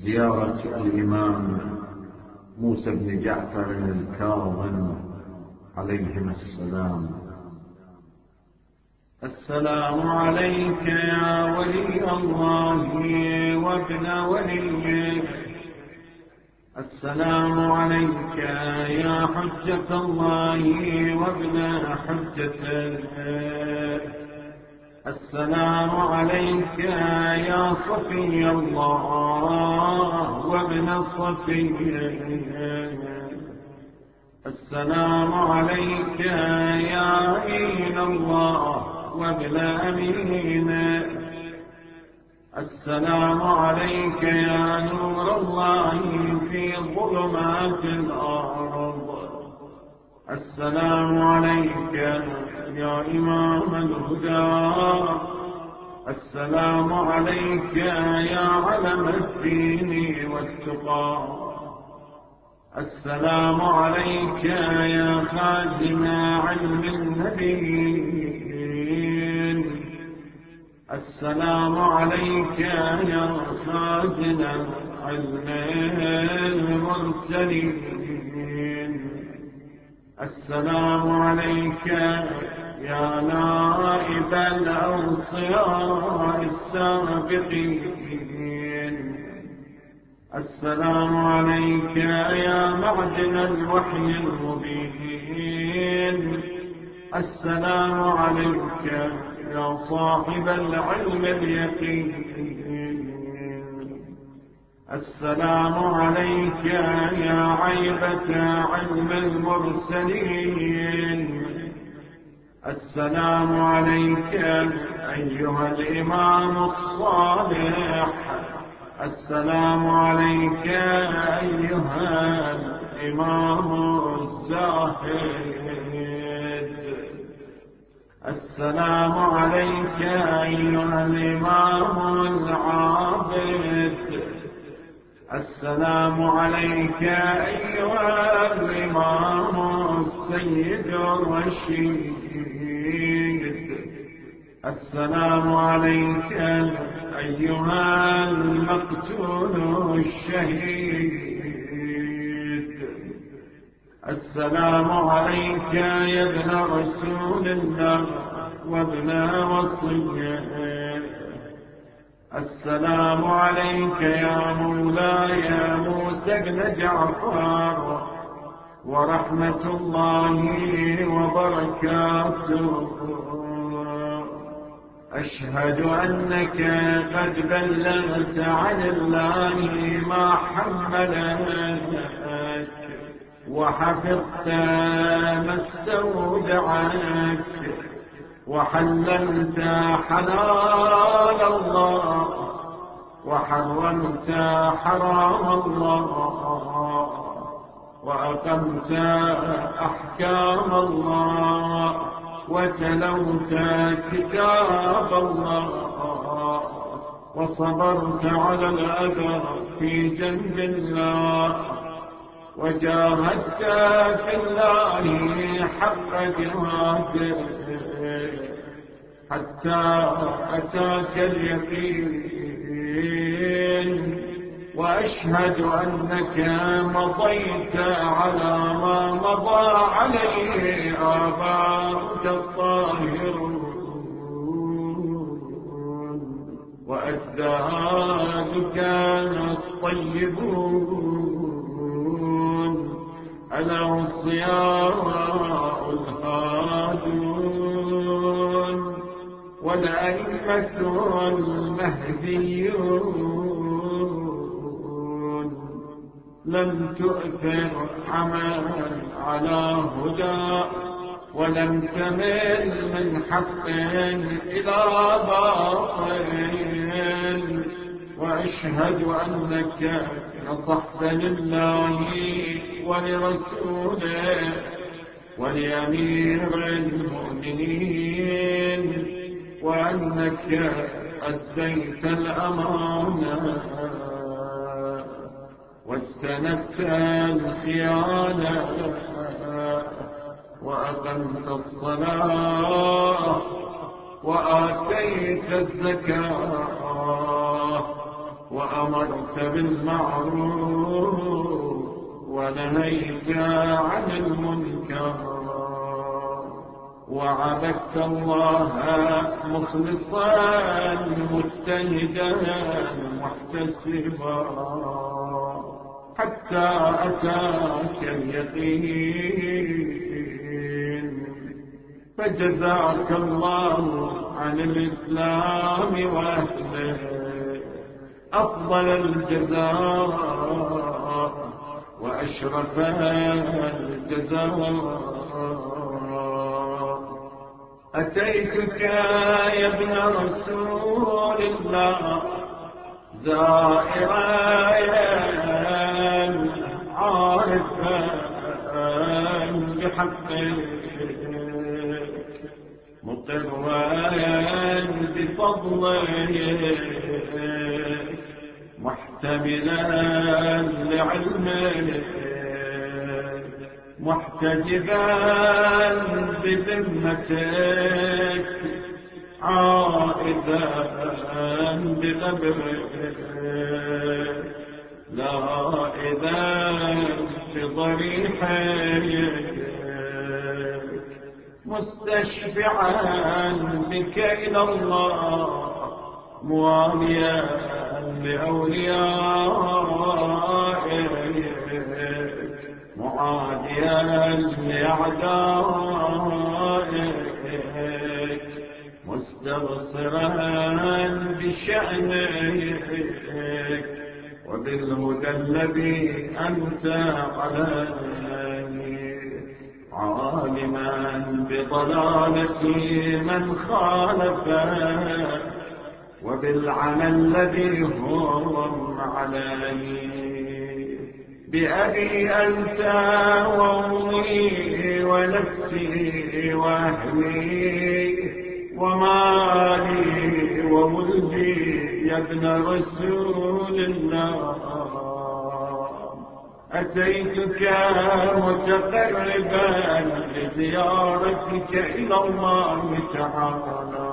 زيارة الإمام موسى بن جعفر الكاظم عليهما السلام. السلام عليك يا ولي الله وابن وليه، السلام عليك يا حجة الله وابن حجته، السلام عليك يا صفي الله وابن صفيه، السلام عليك يا أمين الله وابن أمينه، السلام عليك يا نور الله في ظلمات الأرض، السلام عليك يا إمام الهدى، السلام عليك يا علم الدين والتقى، السلام عليك يا خازن علم النبيين، السلام عليك يا خازن علم المرسلين، السلام عليك يا نائب الأوصياء السابقين، السلام عليك يا معدن الوحي المبين، السلام عليك يا صاحب العلم اليقين، السلام عليك يا عيبة علم المرسلين، السلام عليك أيها الإمام الصالح، السلام عليك أيها الإمام الزاهد، السلام عليك أيها الإمام العابد، السلام عليك أيها الإمام السيد الرشيد، السلام عليك أيها المقتول الشهيد، السلام عليك يا ابن رسول الله وابن وصيه، السلام عليك يا مولاي موسى بن جعفر ورحمة الله وبركاته، أشهد أنك قد بلغت عن الله ما حملك وحفظت ما استودعك وحللت حلال الله وحرمت حرام الله وأقمت أحكام الله وتلوت كتاب الله وصبرت على الأذى في جنب الله وجاهدت في الله حق جهاده حتى أتاك اليقين، وأشهد أنك مضيت على ما مضى عليه آباؤك الطاهرون وأجدادك الطيبون الأوصياء الهادون والأئمة المهديون، لم تؤثر عمل على هدى ولم تمل من حق إلى باطل، وأشهد أنك نصحت لله ولرسوله ولأمير المؤمنين، وأنك أديت الأمانة واجتنبت الخيانة وأقمت الصلاة وآتيت الزكاة وأمرت بالمعروف ونهيت عن المنكر، وعبدت الله مخلصا مجتهدا محتسبا حتى أتاك اليقين. فجزاك الله عن الإسلام وأهله أفضل الجزاء وأشرف الجزاء. أتيتك يا ابن رسول الله زائرا عارفا بحقك مقرا بفضلك محتملا لعلمك محتجبا بذمتك عائدا بقبرك لائذا بضريحك مستشفعا بك إلى الله مواليا لأوليائك معاديا لأعدائك مستبصرا بشأنك وبالهدى الذي أنت عليه عالما بضلالة من خالفه وبالعمى الذي هم عليه. بأبي أنت وأمي ونفسي وأهلي ومالي وولدي يا ابن رسول الله أتيتك متقربا لزيارتك إلى الله تعالى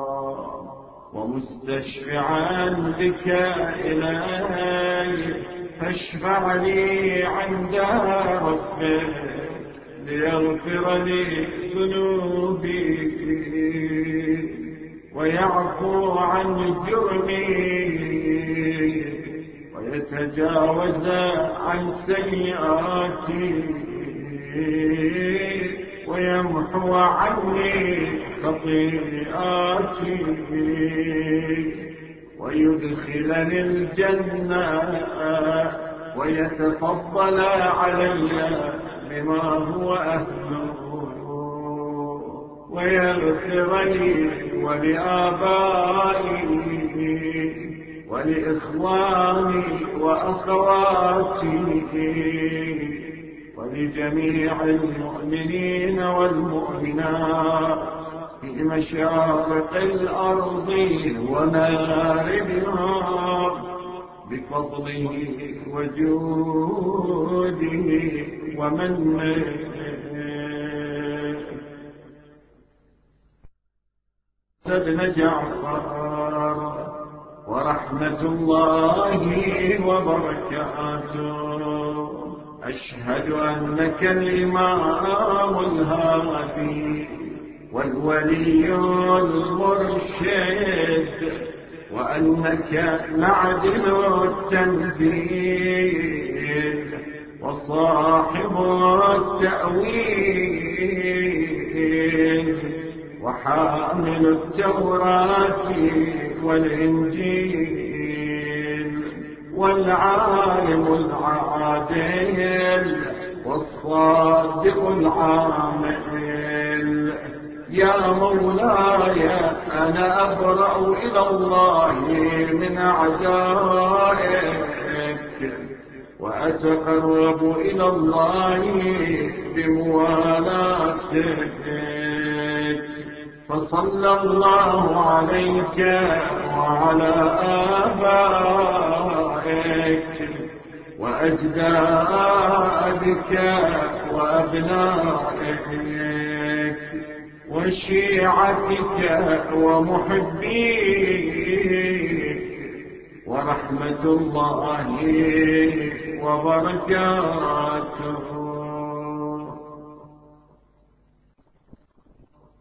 ومستشفعا بك إلي فاشفع لي عند ربك ليغفر لي ذنوبي ويعفو عن جرمي ويتجاوز عن سيئاتي ويمحو عني خطيئاتي ويدخلني الجنة ويتفضل علي بما هو أهله ويغفر لي ولآبائي ولإخواني وأخواتي ولجميع المؤمنين والمؤمنات في مشارق الأرض ومغاربها بفضله وجوده ومنه. ابن جعفر ورحمة الله وبركاته أشهد أنك الإمام الهادي والولي المرشد وأنك معدن التنزيل وصاحب التأويل وحامل التوراة والإنجيل والعالم العادل والصادق العامل. يا مولاي أنا أبرأ إلى الله من أعدائك وأتقرب إلى الله بموالاتك. فصلى الله عليك وعلى آبائك وأجدادك وأبنائك وشيعتك ومحبيك ورحمة الله وبركاته.